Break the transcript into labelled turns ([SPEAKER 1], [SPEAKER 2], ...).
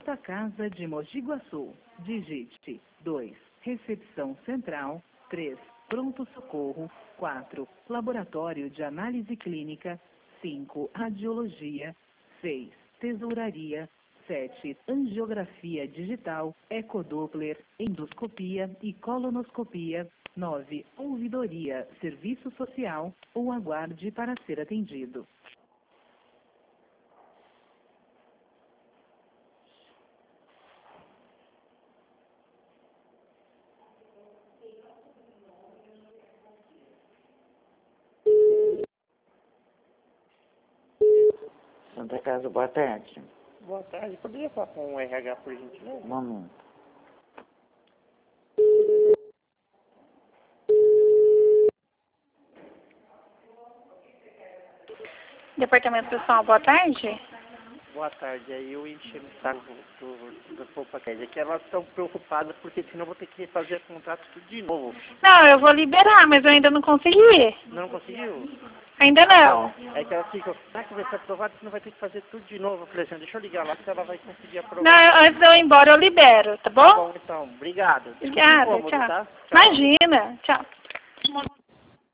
[SPEAKER 1] Santa Casa de Mogi Guaçu. Digite 2. Recepção Central. 3. Pronto-socorro. 4. Laboratório de Análise Clínica. 5. Radiologia. 6. Tesouraria. 7. Angiografia digital, ecodoppler, endoscopia e colonoscopia. 9. Ouvidoria, serviço social ou aguarde para ser atendido.
[SPEAKER 2] Santa Casa, boa tarde.
[SPEAKER 3] Boa tarde. Poderia falar com o RH, por gentileza?
[SPEAKER 2] Um momento.
[SPEAKER 4] Departamento Pessoal, boa tarde.
[SPEAKER 3] Boa tarde. Aí eu enchi o saco do Popacred. É que elas estão preocupadas porque senão eu vou ter que fazer contrato tudo de novo.
[SPEAKER 4] Não, eu vou liberar, mas eu ainda não consegui.
[SPEAKER 3] Não conseguiu?
[SPEAKER 4] Ainda não.
[SPEAKER 3] É que elas ficam, será que vai ser aprovado? Senão vai ter que fazer tudo de novo. Eu falei assim, deixa eu ligar lá se ela vai conseguir aprovar.
[SPEAKER 4] Não, antes de eu ir embora eu libero, tá
[SPEAKER 3] Tá
[SPEAKER 4] bom?
[SPEAKER 3] bom, então. Obrigado.
[SPEAKER 4] Obrigada,
[SPEAKER 3] Incômodo,
[SPEAKER 4] tchau.
[SPEAKER 3] tá? Tchau.
[SPEAKER 4] Imagina, tchau.